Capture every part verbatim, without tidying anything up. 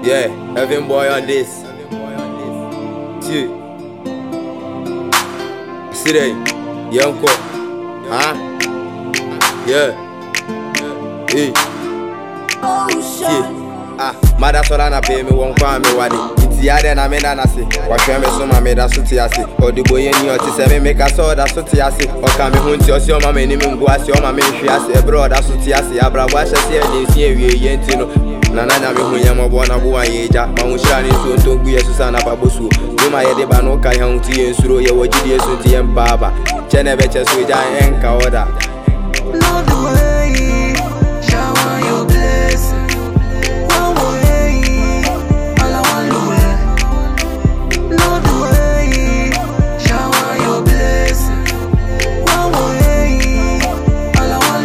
Yeah, Heaven boy on this. See, see that, young co, huh? Yeah, hey, see, ah, mother sorana pay me one kwame wadi. It's yada na me na nasi. Washwe me so ma me da so ti ase. Odi boye ni oti se me make a so da so ti ase. Oka me hunti osi o ma me ni me ngu ase o ma me hwi ase. E bro da so ti ase. Abrabo a hyese e ni si ewie yenti no. Na na nya me hunya mo bo na bo an yeja. Ma hu shira ni so ntongu yesu sana pa bosu. Do ma ye de ba no ka ya hunti ye nsuro ye wogidi yesu ti ye mpaba. Chene be che so ja enka oda. Lord the way, shower your blessing. One way, all I want to wear. Lord the way, shower your blessing. One way, all I want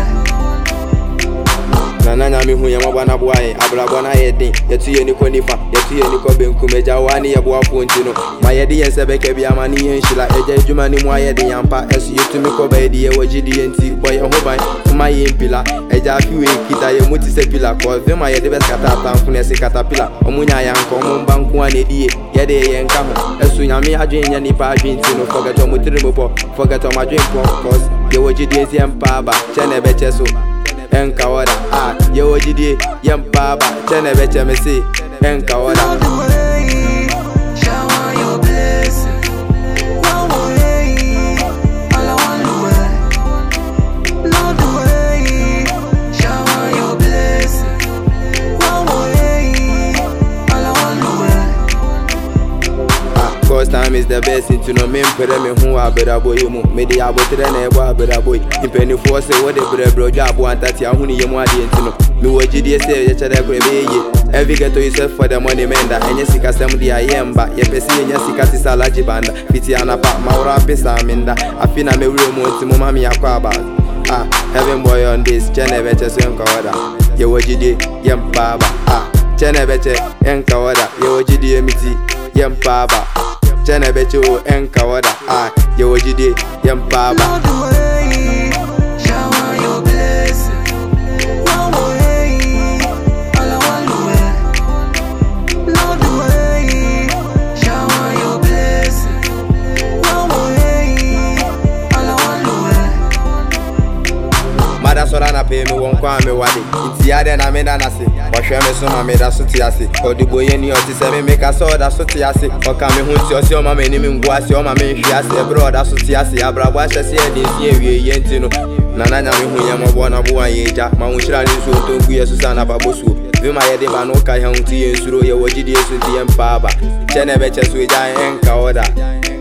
to wear. Na na nya me hunya mo bo na bo an abrabo na ye din. Ye tu ye ni ko nifa, ye tu ye ni ko benku meja wani ye bo afo ntino. Ma ye de ye sebe ke bia ma ni ye nshila eja adwuma ni mu aye de yampa esu ye tu mi ko ba ye de ye wogidi ye nti boy ho ban ma ye mpila eja afiwe kita ye muti se pila ko ve ma ye de beskata atamfo na se katapila omunya ya nko mo mba nko ane die ye de ye nka ho esu nyame adwen nya nipa adwen ntino forget o mutire mo po forget o madwen po cause ye wogidi ye mpa ba chene be cheso enka wada ah ye wogidi ye mpa ba chene be che me se enka wada. Lord the way, shower your blessing. One way, all I want to wear. Lord the way, shower your blessing. One way, all I want to wear. Ah, cause time is the best thing to know me mpere me hu abera boy mu me de abotre na ebo abera boy impeni fo se wo de bre bro dwa abo antati ahuni ye mu ade ntino me wogidi se ye chere kure be ye every get to yourself for the money menda enye sika sem dia yemba ye pesi enye sika ti salaji banda fiti anapa maura pesa minda afina me wure mu nti mu mami akwa aba ah Heaven boy on this chene beche so enka wada ye wogidi yempa ba ah chene beche enka wada ye wogidi emiti yempa ba chene beche o enka wada ah ye wogidi yempa ba. Lord the way, shower your blessing. One way, all I want to wear. Lord the way, shower your blessing. One way, all I want to wear. Mother sorana pay me one kwame wadi. It's yada na me na nasi. Washwe me so ma me da so ti ase. Odi boye ni oti se me make a so da so ti ase. Oka me hunti osi o ma me ni me ngu ase o ma me hwi ase. E bro da so ti ase. Abrabo a hyese e ni si ewie yenti no. Na na nya me hunya mo bo na bo an yeja. Ma hu shira ni so ntongu yesu sana pa bosu. Vi ma ye de ba no ka ya hunti ye nsuro ye wogidi yesu ti ye mpaba. Chene be che so ja enka oda.